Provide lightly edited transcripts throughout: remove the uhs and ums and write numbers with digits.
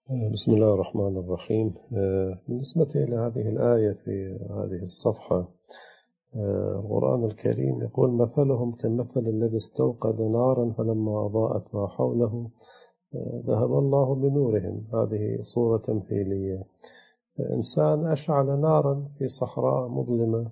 بسم الله الرحمن الرحيم. بالنسبة إلى هذه الآية في هذه الصفحة، القرآن الكريم يقول مثلهم كمثل الذي استوقد نارا فلما أضاءت ما حوله ذهب الله بنورهم. هذه صورة تمثيلية. إنسان أشعل نارا في صحراء مظلمة،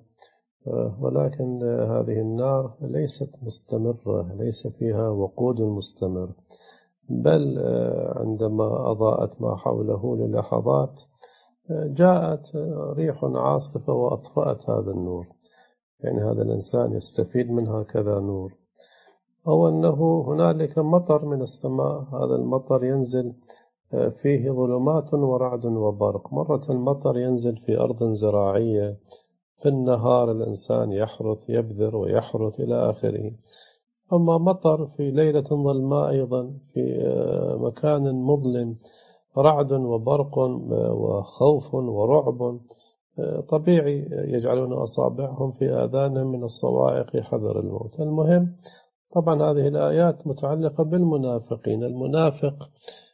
ولكن هذه النار ليست مستمرة، ليس فيها وقود مستمر، بل عندما أضاءت ما حوله للحظات جاءت ريح عاصفة وأطفأت هذا النور. يعني هذا الإنسان يستفيد من هكذا نور. أو أنه هنالك مطر من السماء، هذا المطر ينزل فيه ظلمات ورعد وبرق. مرة المطر ينزل في أرض زراعية، في النهار الإنسان يحرث يبذر ويحرث إلى آخره. أما مطر في ليلة ظلماء أيضا في مكان مظلم، رعد وبرق وخوف ورعب، طبيعي يجعلون أصابعهم في آذانهم من الصواعق حذر الموت. المهم طبعا هذه الآيات متعلقة بالمنافقين. المنافق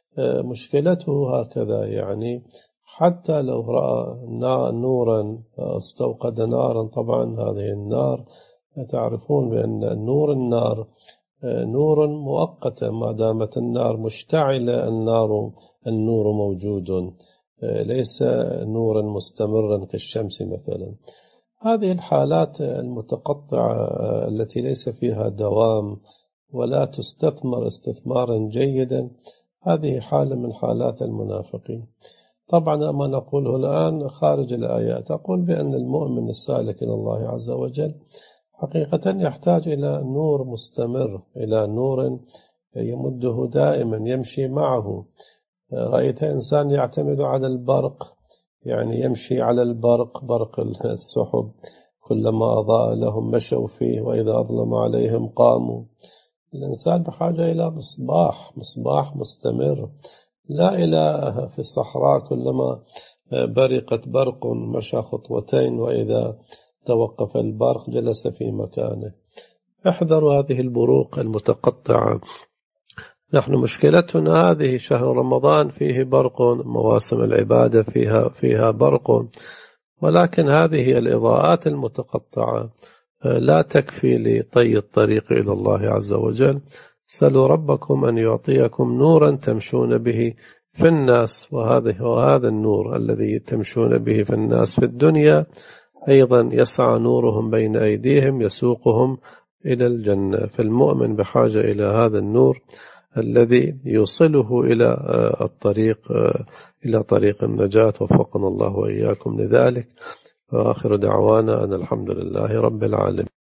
مشكلته هكذا، يعني حتى لو رأى نورا استوقد نارا، طبعا هذه النار تعرفون بأن نور النار نور مؤقتة، ما دامت النار مشتعلة النور موجود، ليس نورا مستمرا كالشمس مثلا. هذه الحالات المتقطعة التي ليس فيها دوام ولا تستثمر استثمارا جيدا، هذه حالة من حالات المنافقين. طبعا ما نقوله الآن خارج الآيات، أقول بأن المؤمن السالك إلى الله عز وجل حقيقة يحتاج إلى نور مستمر، إلى نور يمده دائما يمشي معه. رأيت إنسان يعتمد على البرق، يعني يمشي على البرق، برق السحب، كلما أضاء لهم مشوا فيه وإذا أظلم عليهم قاموا. الإنسان بحاجة إلى مصباح مستمر، لا إلى في الصحراء كلما برقت برق مشى خطوتين وإذا توقف البرق جلس في مكانه. احذروا هذه البروق المتقطعة. نحن مشكلتنا هذه، شهر رمضان فيه برق، مواسم العبادة فيها برق، ولكن هذه الإضاءات المتقطعة لا تكفي لطي الطريق إلى الله عز وجل. سلوا ربكم أن يعطيكم نورا تمشون به في الناس، وهذا النور الذي تمشون به في الناس في الدنيا أيضا يسعى نورهم بين أيديهم يسوقهم إلى الجنة. فالمؤمن بحاجة إلى هذا النور الذي يوصله إلى طريق النجاة. وفقنا الله وإياكم لذلك. وآخر دعوانا أن الحمد لله رب العالمين.